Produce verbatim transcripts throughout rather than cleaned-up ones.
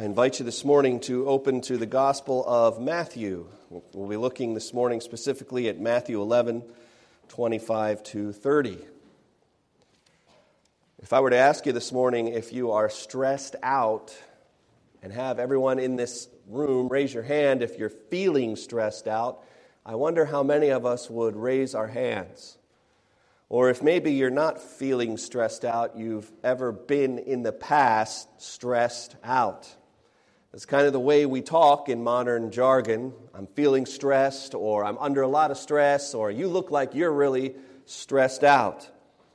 I invite you this morning to open to the Gospel of Matthew. We'll be looking this morning specifically at Matthew eleven, twenty-five to thirty. If I were to ask you this morning if you are stressed out, and have everyone in this room raise your hand if you're feeling stressed out, I wonder how many of us would raise our hands. Or if maybe you're not feeling stressed out, you've ever been in the past stressed out. It's kind of the way we talk in modern jargon. I'm feeling stressed, or I'm under a lot of stress, or you look like you're really stressed out.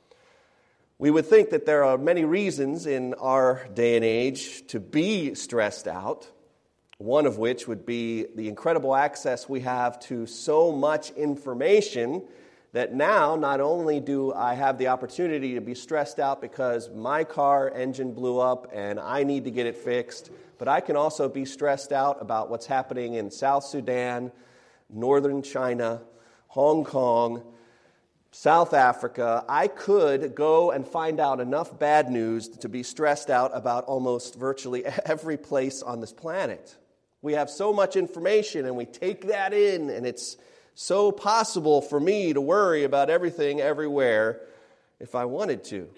We would think that there are many reasons in our day and age to be stressed out, one of which would be the incredible access we have to so much information that now not only do I have the opportunity to be stressed out because my car engine blew up and I need to get it fixed, but I can also be stressed out about what's happening in South Sudan, northern China, Hong Kong, South Africa. I could go and find out enough bad news to be stressed out about almost virtually every place on this planet. We have so much information and we take that in, and it's so possible for me to worry about everything everywhere if I wanted to.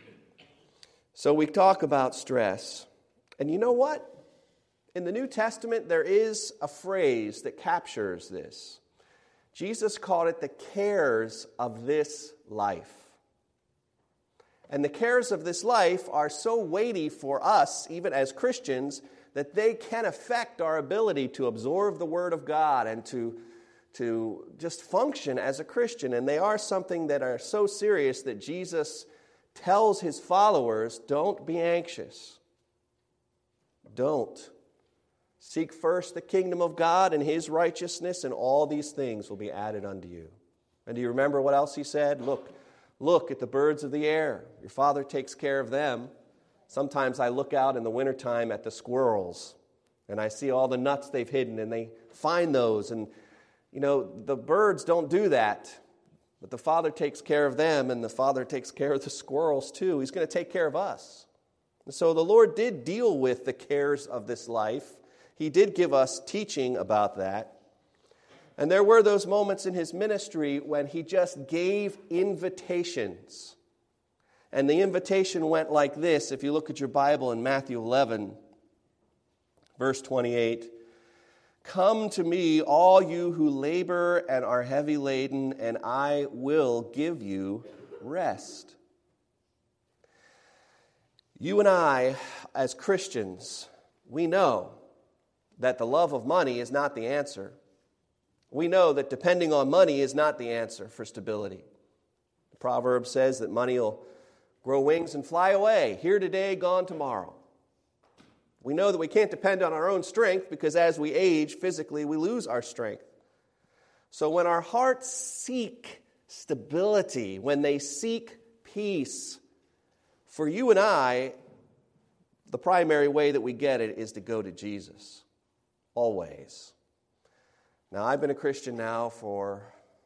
So we talk about stress. And you know what? In the New Testament, there is a phrase that captures this. Jesus called it the cares of this life. And the cares of this life are so weighty for us, even as Christians, that they can affect our ability to absorb the Word of God and to, to just function as a Christian. And they are something that are so serious that Jesus tells his followers, don't be anxious. Don't. Seek first the kingdom of God and his righteousness, and all these things will be added unto you. And do you remember what else he said? Look, look at the birds of the air. Your Father takes care of them. Sometimes I look out in the wintertime at the squirrels, and I see all the nuts they've hidden, and they find those. And, you know, the birds don't do that, but the Father takes care of them, and the Father takes care of the squirrels too. He's going to take care of us. And so the Lord did deal with the cares of this life. He did give us teaching about that. And there were those moments in his ministry when he just gave invitations. And the invitation went like this. If you look at your Bible in Matthew eleven, verse twenty-eight, "Come to me, all you who labor and are heavy laden, and I will give you rest." You and I, as Christians, we know that the love of money is not the answer. We know that depending on money is not the answer for stability. The proverb says that money will grow wings and fly away, here today, gone tomorrow. We know that we can't depend on our own strength because as we age physically, we lose our strength. So when our hearts seek stability, when they seek peace, for you and I, the primary way that we get it is to go to Jesus. Always. Now, I've been a Christian now for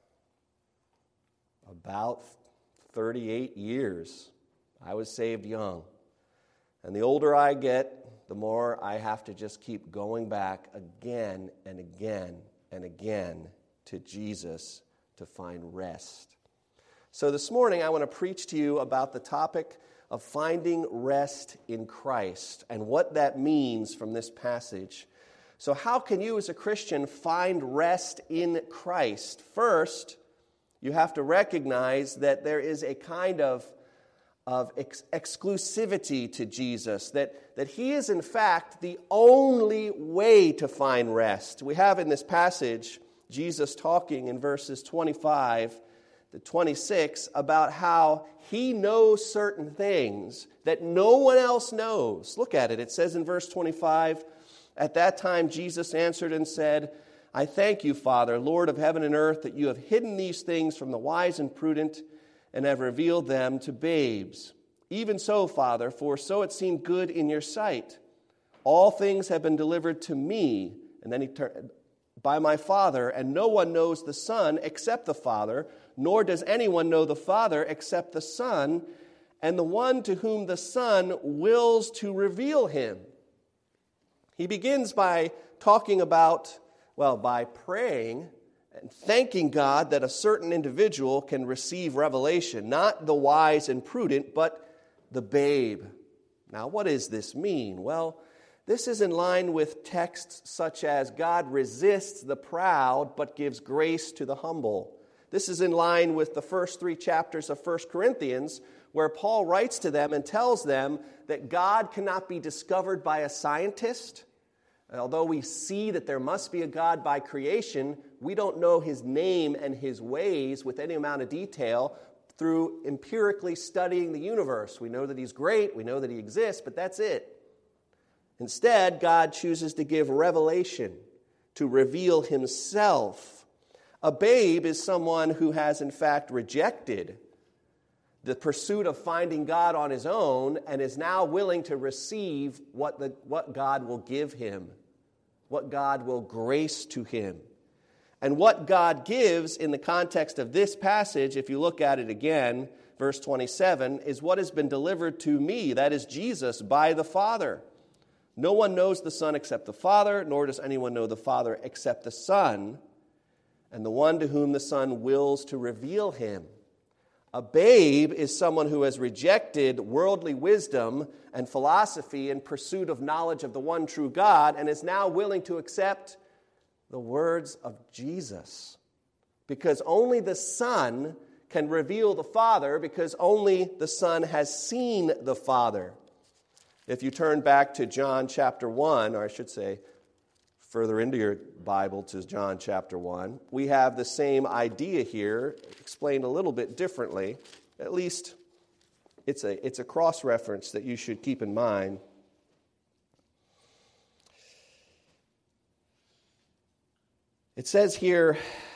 about thirty-eight years. I was saved young. And the older I get, the more I have to just keep going back again and again and again to Jesus to find rest. So this morning, I want to preach to you about the topic of finding rest in Christ and what that means from this passage. So how can you as a Christian find rest in Christ? First, you have to recognize that there is a kind of, of ex- exclusivity to Jesus, that, that he is in fact the only way to find rest. We have in this passage Jesus talking in verses twenty-five to twenty-six about how he knows certain things that no one else knows. Look at it. It says in verse twenty-five, "At that time Jesus answered and said, I thank you, Father, Lord of heaven and earth, that you have hidden these things from the wise and prudent and have revealed them to babes. Even so, Father, for so it seemed good in your sight. All things have been delivered to me," and then he turned, "by my Father, and no one knows the Son except the Father, nor does anyone know the Father except the Son, and the one to whom the Son wills to reveal him." He begins by talking about, well, by praying and thanking God that a certain individual can receive revelation, not the wise and prudent, but the babe. Now, what does this mean? Well, this is in line with texts such as God resists the proud but gives grace to the humble. This is in line with the first three chapters of First Corinthians, where Paul writes to them and tells them that God cannot be discovered by a scientist. Although we see that there must be a God by creation, we don't know his name and his ways with any amount of detail through empirically studying the universe. We know that he's great, we know that he exists, but that's it. Instead, God chooses to give revelation, to reveal himself. A babe is someone who has in fact rejected the pursuit of finding God on his own and is now willing to receive what, the, what God will give him, what God will grace to him. And what God gives in the context of this passage, if you look at it again, verse twenty-seven, is what has been delivered to me, that is Jesus, by the Father. No one knows the Son except the Father, nor does anyone know the Father except the Son, and the one to whom the Son wills to reveal him. A babe is someone who has rejected worldly wisdom and philosophy in pursuit of knowledge of the one true God and is now willing to accept the words of Jesus. Because only the Son can reveal the Father, because only the Son has seen the Father. If you turn back to John chapter one, or I should say further into your Bible to John chapter one, we have the same idea here, explained a little bit differently. At least it's a, it's a cross-reference that you should keep in mind. It says here,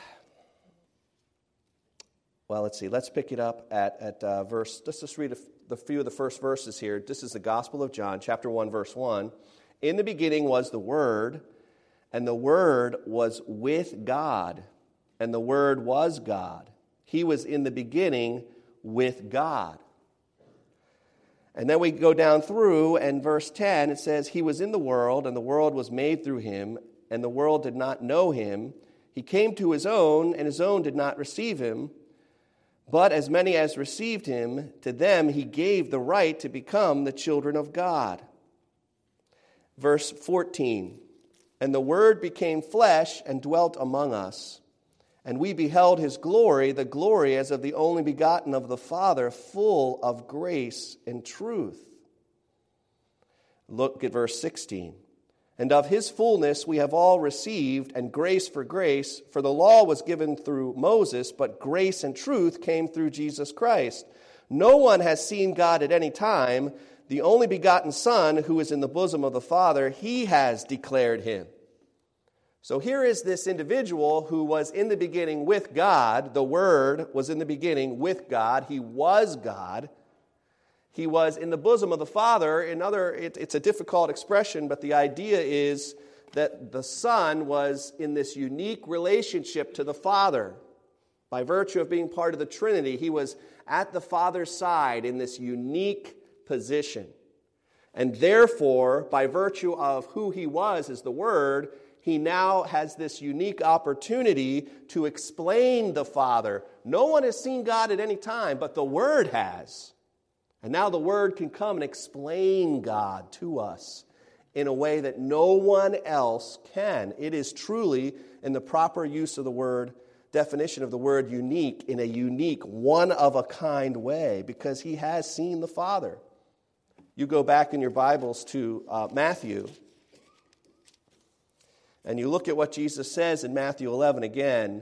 well, let's see, let's pick it up at, at uh, verse, let's just read a, the few of the first verses here. This is the Gospel of John, chapter one, verse one. In the beginning was the Word, and the Word was with God, and the Word was God. He was in the beginning with God. And then we go down through, and verse ten, it says, He was in the world, and the world was made through him, and the world did not know him. He came to his own, and his own did not receive him. But as many as received him, to them he gave the right to become the children of God. Verse fourteen, And the Word became flesh and dwelt among us. And we beheld his glory, the glory as of the only begotten of the Father, full of grace and truth. Look at verse sixteen. And of his fullness we have all received, and grace for grace. For the law was given through Moses, but grace and truth came through Jesus Christ. No one has seen God at any time. The only begotten Son, who is in the bosom of the Father, he has declared him. So here is this individual who was in the beginning with God. The Word was in the beginning with God. He was God. He was in the bosom of the Father. In other, it, it's a difficult expression, but the idea is that the Son was in this unique relationship to the Father. By virtue of being part of the Trinity, he was at the Father's side in this unique position. And therefore, by virtue of who he was as the Word, he now has this unique opportunity to explain the Father. No one has seen God at any time, but the Word has. And now the Word can come and explain God to us in a way that no one else can. It is truly, in the proper use of the word, definition of the word, unique, in a unique, one-of-a-kind way, because he has seen the Father. You go back in your Bibles to uh, Matthew, and you look at what Jesus says in Matthew eleven again.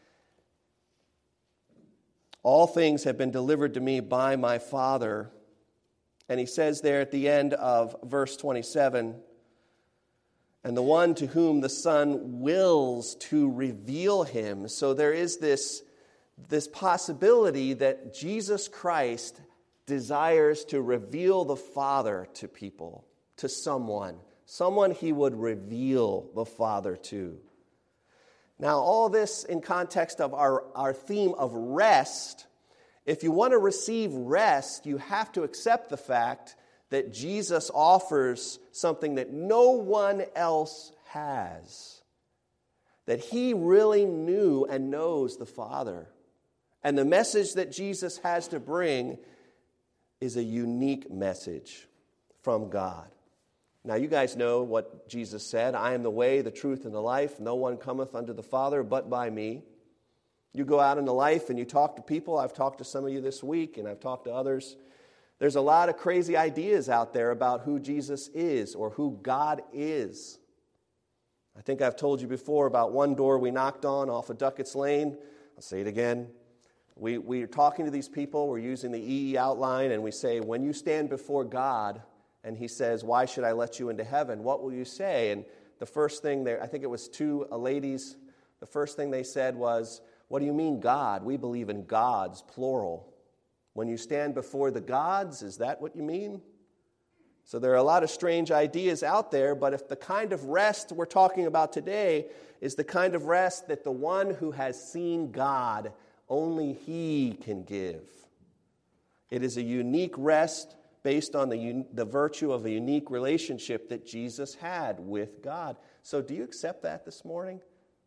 All things have been delivered to me by my Father. And he says there at the end of verse twenty-seven, and the one to whom the Son wills to reveal him. So there is this, this possibility that Jesus Christ desires to reveal the Father to people, to someone. Someone he would reveal the Father to. Now, all this in context of our, our theme of rest. If you want to receive rest, you have to accept the fact that Jesus offers something that no one else has. That he really knew and knows the Father. And the message that Jesus has to bring is a unique message from God. Now, you guys know what Jesus said. I am the way, the truth, and the life. No one cometh unto the Father but by me. You go out into life and you talk to people. I've talked to some of you this week, and I've talked to others. There's a lot of crazy ideas out there about who Jesus is or who God is. I think I've told you before about one door we knocked on off of Duckett's Lane. I'll say it again. We, we are talking to these people. We're using the E E outline, and we say, when you stand before God, and he says, why should I let you into heaven? What will you say? And the first thing there, I think it was two ladies, the first thing they said was, what do you mean God? We believe in gods, plural. When you stand before the gods, is that what you mean? So there are a lot of strange ideas out there, but if the kind of rest we're talking about today is the kind of rest that the one who has seen God, only he can give. It is a unique rest based on the, the virtue of a unique relationship that Jesus had with God. So do you accept that this morning?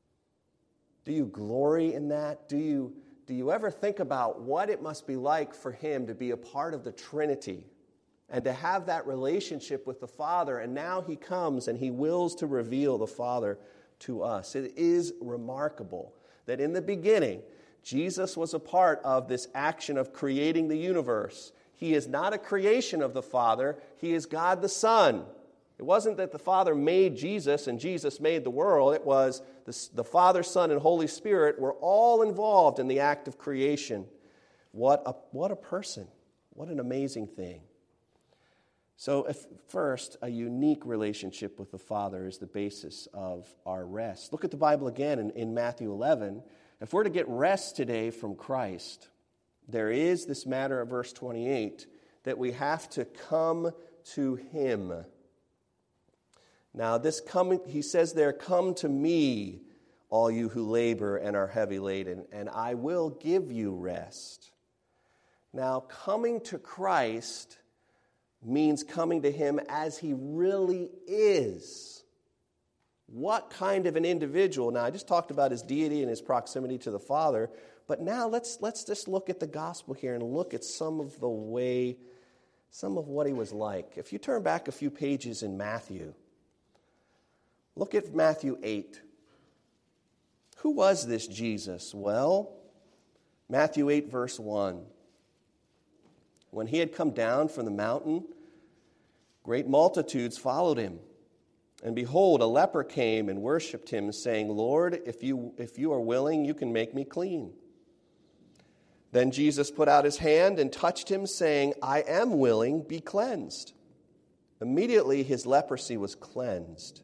Do you glory in that? Do you, do you ever think about what it must be like for him to be a part of the Trinity and to have that relationship with the Father? And now he comes and he wills to reveal the Father to us. It is remarkable that in the beginning, Jesus was a part of this action of creating the universe. He is not a creation of the Father. He is God the Son. It wasn't that the Father made Jesus and Jesus made the world. It was the, the Father, Son, and Holy Spirit were all involved in the act of creation. What a, what a person. What an amazing thing. So if, first, a unique relationship with the Father is the basis of our rest. Look at the Bible again in, in Matthew eleven. If we're to get rest today from Christ, there is this matter of verse twenty-eight that we have to come to him. Now, this coming, he says there, come to me, all you who labor and are heavy laden, and I will give you rest. Now, coming to Christ means coming to him as he really is. What kind of an individual? Now, I just talked about his deity and his proximity to the Father, but now let's let's just look at the gospel here and look at some of the way, some of what he was like. If you turn back a few pages in Matthew, look at Matthew eight. Who was this Jesus? Well, Matthew eight, verse one. When he had come down from the mountain, great multitudes followed him. And behold, a leper came and worshipped him, saying, Lord, if you, if you are willing, you can make me clean. Then Jesus put out his hand and touched him, saying, I am willing, be cleansed. Immediately his leprosy was cleansed.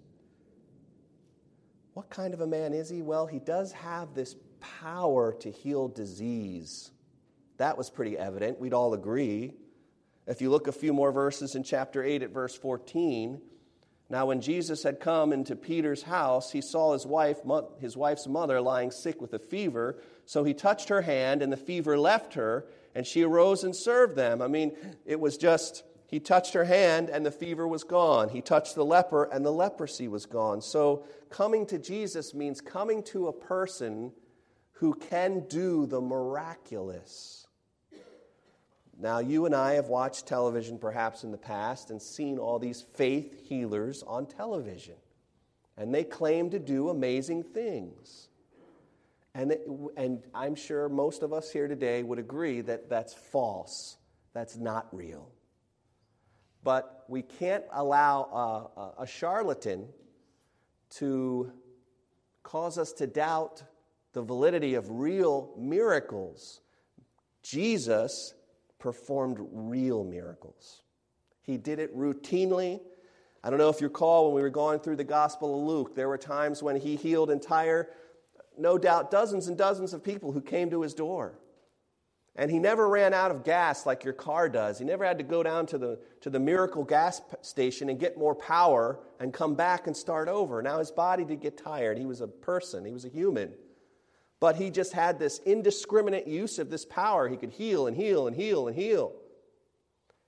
What kind of a man is he? Well, he does have this power to heal disease. That was pretty evident. We'd all agree. If you look a few more verses in chapter eight at verse fourteen, now when Jesus had come into Peter's house, he saw his wife, his wife's mother lying sick with a fever. So he touched her hand, and the fever left her, and she arose and served them. I mean, it was just, he touched her hand, and the fever was gone. He touched the leper, and the leprosy was gone. So coming to Jesus means coming to a person who can do the miraculous. Now, you and I have watched television perhaps in the past and seen all these faith healers on television. And they claim to do amazing things. And, it, and I'm sure most of us here today would agree that that's false. That's not real. But we can't allow a, a charlatan to cause us to doubt the validity of real miracles. Jesus performed real miracles. He did it routinely. I don't know if you recall when we were going through the Gospel of Luke, there were times when he healed entire, no doubt, dozens and dozens of people who came to his door. And he never ran out of gas like your car does. He never had to go down to the, to the miracle gas station and get more power and come back and start over. Now his body did get tired. He was a person. He was a human. But he just had this indiscriminate use of this power. He could heal and heal and heal and heal.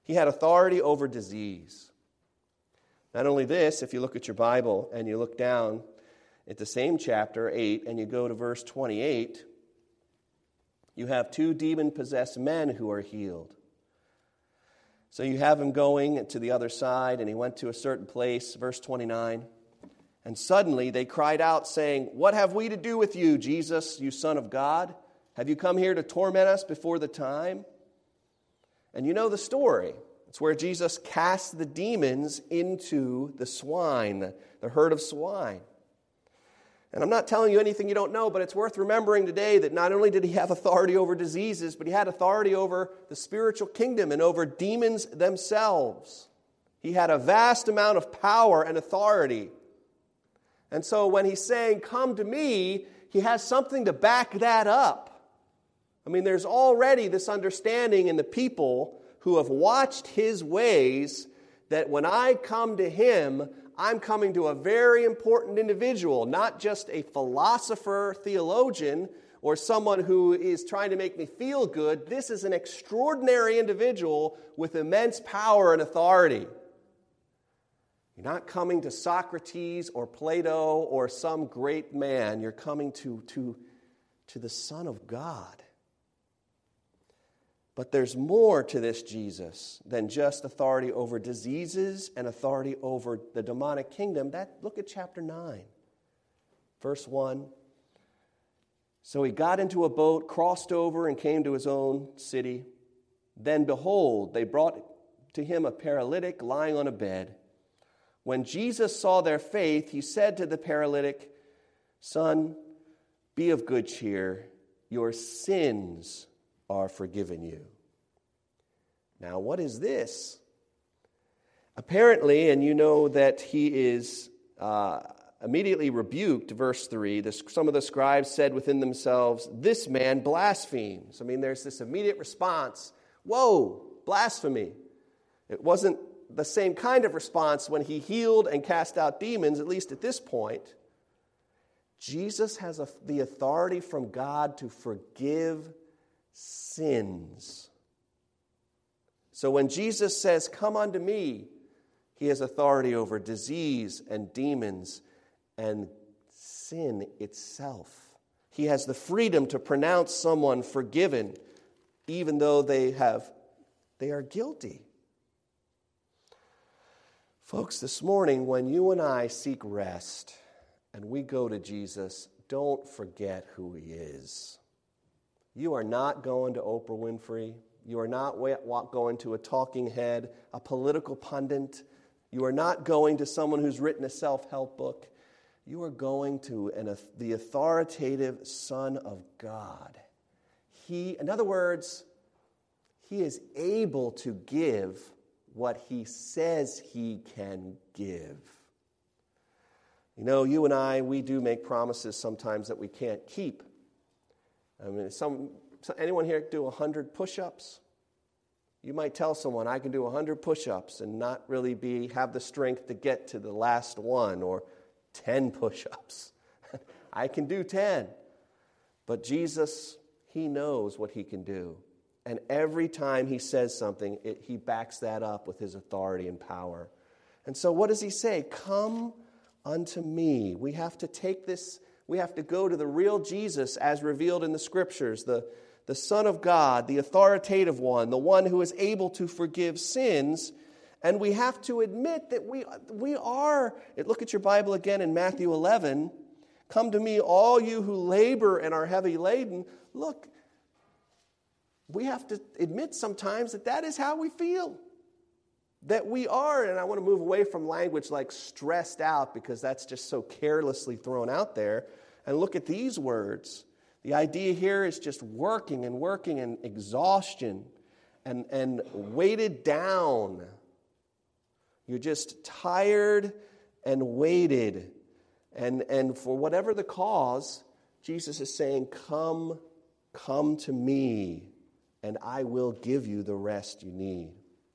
He had authority over disease. Not only this, if you look at your Bible and you look down at the same chapter, eight, and you go to verse twenty-eight, you have two demon-possessed men who are healed. So you have him going to the other side, and he went to a certain place, verse twenty-nine. And suddenly they cried out, saying, "What have we to do with you, Jesus, you Son of God? Have you come here to torment us before the time?" And you know the story. It's where Jesus cast the demons into the swine, the herd of swine. And I'm not telling you anything you don't know, but it's worth remembering today that not only did he have authority over diseases, but he had authority over the spiritual kingdom and over demons themselves. He had a vast amount of power and authority. And so when he's saying, "Come to me," he has something to back that up. I mean, there's already this understanding in the people who have watched his ways that when I come to him, I'm coming to a very important individual, not just a philosopher, theologian, or someone who is trying to make me feel good. This is an extraordinary individual with immense power and authority. You're not coming to Socrates or Plato or some great man. You're coming to, to, to the Son of God. But there's more to this Jesus than just authority over diseases and authority over the demonic kingdom. That, look at chapter nine, verse one. So he got into a boat, crossed over, and came to his own city. Then behold, they brought to him a paralytic lying on a bed. When Jesus saw their faith, he said to the paralytic, "Son, be of good cheer. Your sins are forgiven you." Now, what is this? Apparently, and you know that he is uh, immediately rebuked, verse three, this, some of the scribes said within themselves, "This man blasphemes." I mean, there's this immediate response, "Whoa, blasphemy." It wasn't the same kind of response when he healed and cast out demons, at least at this point. Jesus has a, the authority from God to forgive sins. So when Jesus says, "Come unto me," he has authority over disease and demons and sin itself. He has the freedom to pronounce someone forgiven, even though they have they are guilty. Folks, this morning, when you and I seek rest and we go to Jesus, don't forget who he is. You are not going to Oprah Winfrey. You are not going to a talking head, a political pundit. You are not going to someone who's written a self-help book. You are going to an, the authoritative Son of God. He, in other words, he is able to give what he says he can give. You know, you and I, we do make promises sometimes that we can't keep. I mean, some, anyone here do one hundred push-ups? You might tell someone, "I can do one hundred push-ups," and not really be have the strength to get to the last one, or ten push-ups. I can do ten. But Jesus, he knows what he can do. And every time he says something, it, he backs that up with his authority and power. And so what does he say? "Come unto me." We have to take this, we have to go to the real Jesus as revealed in the Scriptures, the, the Son of God, the authoritative one, the one who is able to forgive sins. And we have to admit that we, we are, look at your Bible again in Matthew eleven. "Come to me, all you who labor and are heavy laden." Look, we have to admit sometimes that that is how we feel. That we are, and I want to move away from language like stressed out, because that's just so carelessly thrown out there, and look at these words. The idea here is just working and working and exhaustion and, and weighted down. You're just tired and weighted. And, and for whatever the cause, Jesus is saying, come, come to me, and I will give you the rest you need.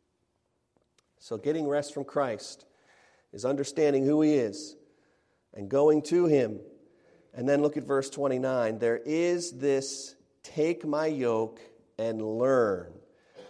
So getting rest from Christ is understanding who he is and going to him. And then look at verse twenty-nine. There is this, take my yoke and learn.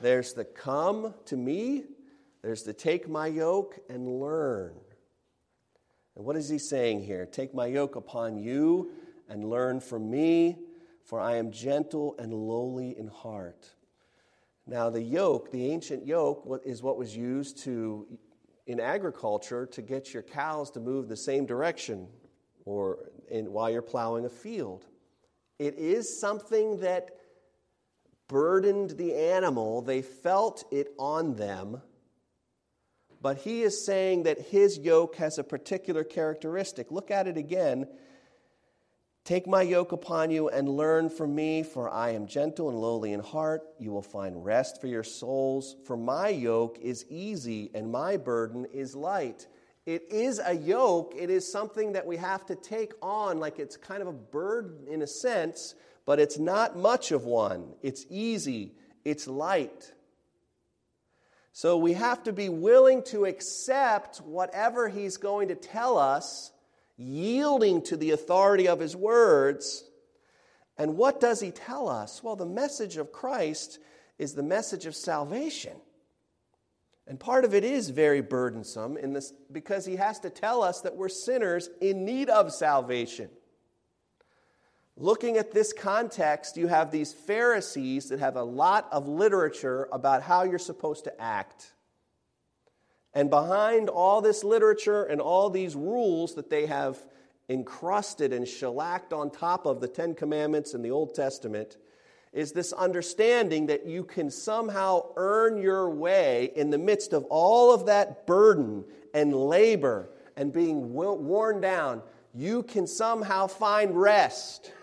There's the come to me. There's the take my yoke and learn. And what is he saying here? Take my yoke upon you and learn from me, for I am gentle and lowly in heart. Now the yoke, the ancient yoke, is what was used to in agriculture to get your cows to move the same direction or in, while you're plowing a field. It is something that burdened the animal. They felt it on them. But he is saying that his yoke has a particular characteristic. Look at it again. Take my yoke upon you and learn from me, for I am gentle and lowly in heart. You will find rest for your souls. For my yoke is easy and my burden is light. It is a yoke. It is something that we have to take on, like it's kind of a burden in a sense, but it's not much of one. It's easy. It's light. So we have to be willing to accept whatever he's going to tell us, yielding to the authority of his words. And what does he tell us? Well, the message of Christ is the message of salvation. And part of it is very burdensome in this because he has to tell us that we're sinners in need of salvation. Looking at this context, you have these Pharisees that have a lot of literature about how you're supposed to act. And behind all this literature and all these rules that they have encrusted and shellacked on top of the Ten Commandments and the Old Testament is this understanding that you can somehow earn your way in the midst of all of that burden and labor and being worn down. You can somehow find rest.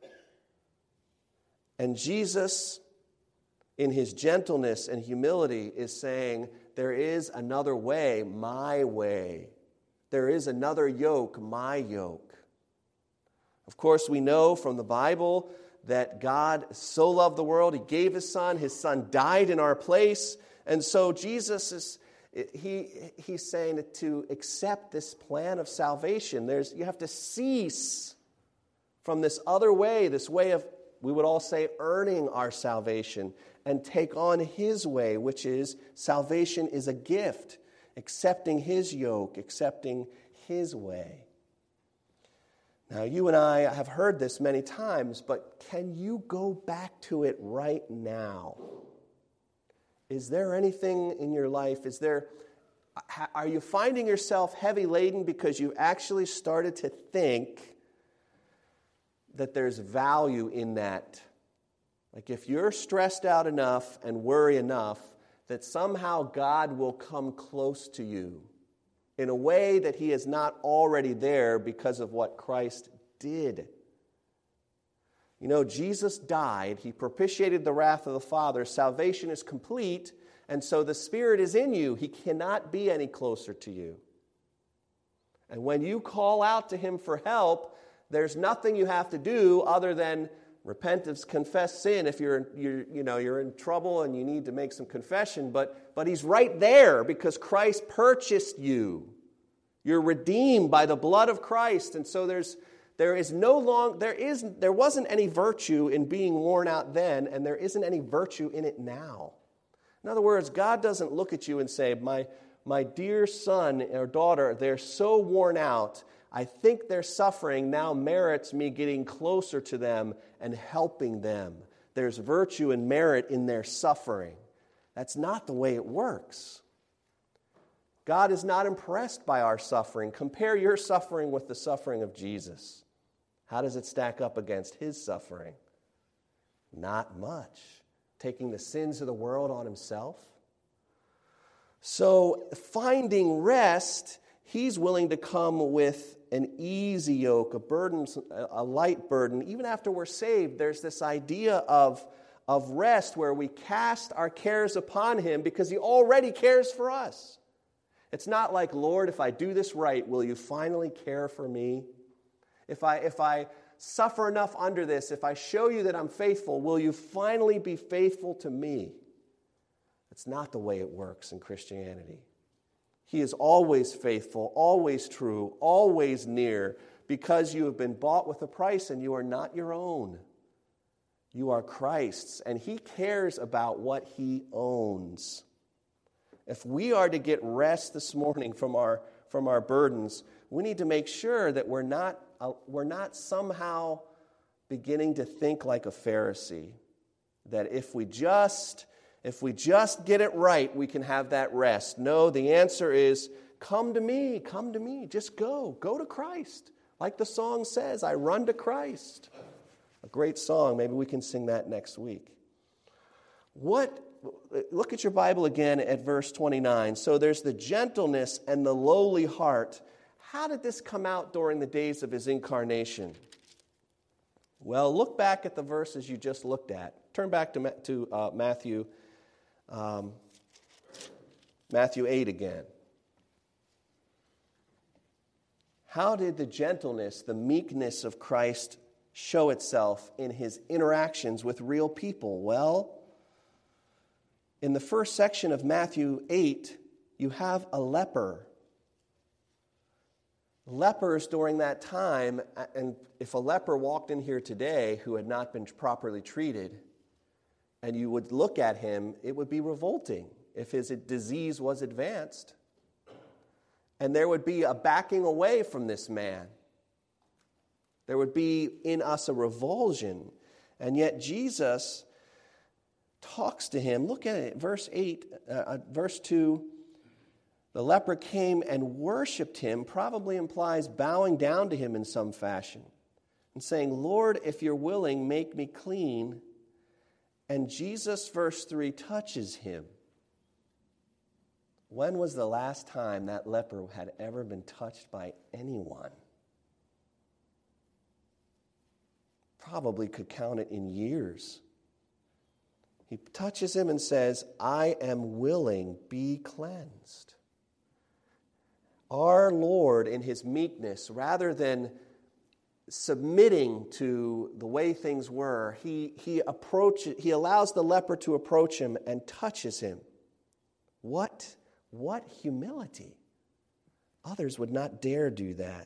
And Jesus, in his gentleness and humility, is saying, there is another way, my way. There is another yoke, my yoke. Of course, we know from the Bible that God so loved the world, he gave his son. His son died in our place. And so Jesus is, he, he's saying to accept this plan of salvation. There's, you have to cease from this other way, this way of, we would all say, earning our salvation, and take on his way, which is salvation is a gift, accepting his yoke, accepting his way. Now, you and I have heard this many times, but can you go back to it right now? Is there anything in your life, is there, are you finding yourself heavy laden because you've actually started to think that there's value in that? Like if you're stressed out enough and worry enough that somehow God will come close to you in a way that he is not already there because of what Christ did. You know, Jesus died. He propitiated the wrath of the Father. Salvation is complete, and so the Spirit is in you. He cannot be any closer to you. And when you call out to him for help, there's nothing you have to do other than repentance, confess sin if you're, you're, you know, you're in trouble and you need to make some confession. But, but he's right there because Christ purchased you. You're redeemed by the blood of Christ. And so there's, there is no long, there is, there wasn't any virtue in being worn out then, and there isn't any virtue in it now. In other words, God doesn't look at you and say, my, my dear son or daughter, they're so worn out, I think their suffering now merits me getting closer to them and helping them. There's virtue and merit in their suffering. That's not the way it works. God is not impressed by our suffering. Compare your suffering with the suffering of Jesus. How does it stack up against his suffering? Not much. Taking the sins of the world on himself. So finding rest, he's willing to come with an easy yoke, a burden, a light burden. Even after we're saved, there's this idea of, of rest where we cast our cares upon him because he already cares for us. It's not like, Lord, if I do this right, will you finally care for me? If I, if I suffer enough under this, if I show you that I'm faithful, will you finally be faithful to me? It's not the way it works in Christianity. He is always faithful, always true, always near, because you have been bought with a price and you are not your own. You are Christ's, and he cares about what he owns. If we are to get rest this morning from our from our burdens, we need to make sure that we're not uh, we're not somehow beginning to think like a Pharisee, that if we just if we just get it right, we can have that rest. No, the answer is, come to me, come to me. Just go, go to Christ. Like the song says, I run to Christ. A great song. Maybe we can sing that next week. What? Look at your Bible again at verse twenty-nine. So there's the gentleness and the lowly heart. How did this come out during the days of his incarnation? Well, look back at the verses you just looked at. Turn back to, to uh, Matthew, um, Matthew eight again. How did the gentleness, the meekness of Christ show itself in his interactions with real people? Well, in the first section of Matthew eight, you have a leper. Lepers during that time, and if a leper walked in here today who had not been properly treated, and you would look at him, it would be revolting if his disease was advanced. And there would be a backing away from this man. There would be in us a revulsion. And yet Jesus talks to him. Look at it, verse eight, uh, verse two. The leper came and worshipped him, probably implies bowing down to him in some fashion, and saying, Lord, if you're willing, make me clean. And Jesus, verse three, touches him. When was the last time that leper had ever been touched by anyone? Probably could count it in years. He touches him and says, I am willing, be cleansed. Our Lord, in his meekness, rather than submitting to the way things were, he, he, approaches, he allows the leper to approach him and touches him. What, what humility! Others would not dare do that.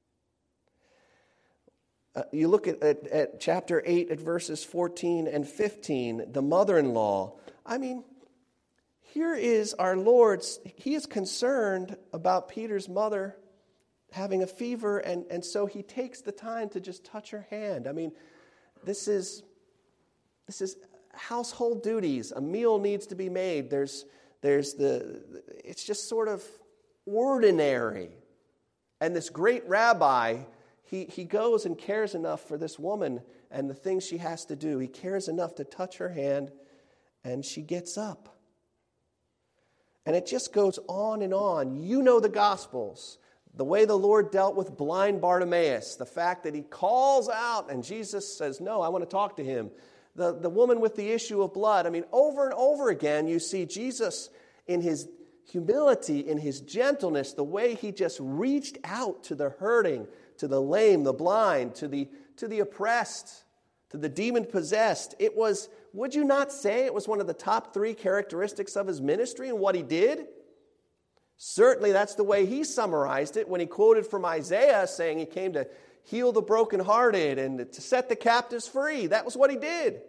Uh, you look at, at, at chapter eight at verses fourteen and fifteen, the mother-in-law. I mean, here is our Lord. He is concerned about Peter's mother having a fever, and, and so he takes the time to just touch her hand. I mean, this is this is household duties. A meal needs to be made. There's there's the it's just sort of ordinary. And this great rabbi, he, he goes and cares enough for this woman and the things she has to do. He cares enough to touch her hand, and she gets up. And it just goes on and on. You know the Gospels. The way the Lord dealt with blind Bartimaeus. The fact that he calls out and Jesus says, no, I want to talk to him. The, the woman with the issue of blood. I mean, over and over again, you see Jesus in his humility, in his gentleness, the way he just reached out to the hurting, to the lame, the blind, to the, to the oppressed, to the demon-possessed. It was, would you not say it was one of the top three characteristics of his ministry and what he did? Certainly that's the way he summarized it when he quoted from Isaiah saying he came to heal the brokenhearted and to set the captives free. That was what he did.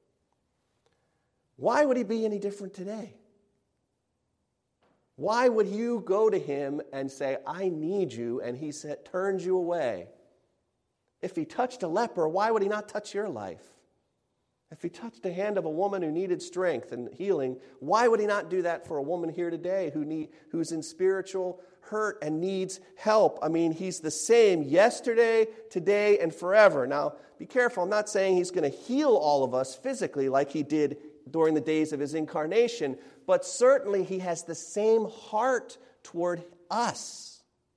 Why would he be any different today? Why would you go to him and say, I need you, and he said, turns you away? If he touched a leper, why would he not touch your life? If he touched the hand of a woman who needed strength and healing, why would he not do that for a woman here today who need, who's in spiritual hurt and needs help? I mean, he's the same yesterday, today, and forever. Now, be careful. I'm not saying he's going to heal all of us physically like he did during the days of his incarnation, but certainly he has the same heart toward us.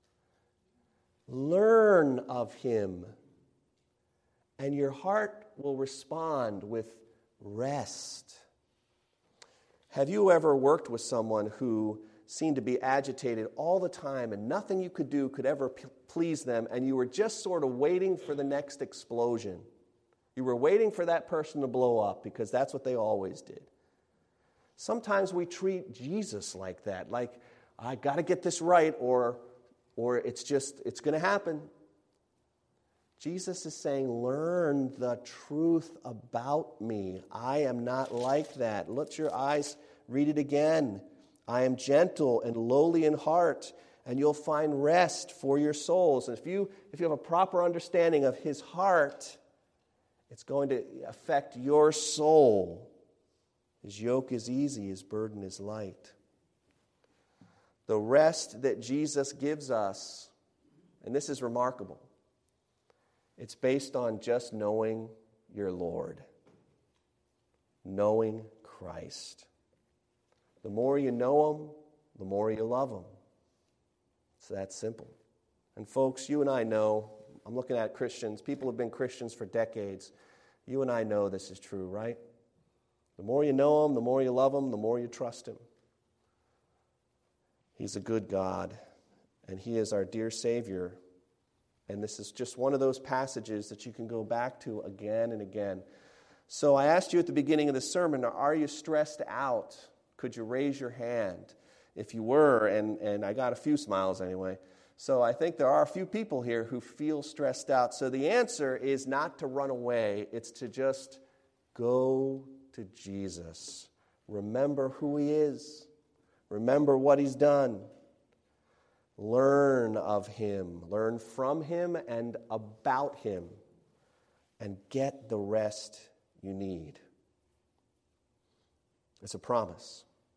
Learn of him, and your heart will respond with rest. Have you ever worked with someone who seemed to be agitated all the time and nothing you could do could ever p- please them, and you were just sort of waiting for the next explosion? You were waiting for that person to blow up because that's what they always did. Sometimes we treat Jesus like that, like, I got to get this right or, or it's just, it's going to happen. Jesus is saying, learn the truth about me. I am not like that. Let your eyes read it again. I am gentle and lowly in heart, and you'll find rest for your souls. And if you, if you have a proper understanding of his heart, it's going to affect your soul. His yoke is easy, his burden is light. The rest that Jesus gives us, and this is remarkable, it's based on just knowing your Lord, knowing Christ. The more you know him, the more you love him. It's that simple. And folks, you and I know, I'm looking at Christians, people have been Christians for decades. You and I know this is true, right? The more you know him, the more you love him, the more you trust him. He's a good God, and he is our dear Savior. And this is just one of those passages that you can go back to again and again. So I asked you at the beginning of the sermon, are you stressed out? Could you raise your hand if you were? And, and I got a few smiles anyway. So I think there are a few people here who feel stressed out. So the answer is not to run away. It's to just go to Jesus. Remember who he is. Remember what he's done. Learn of him. Learn from him and about him. And get the rest you need. It's a promise.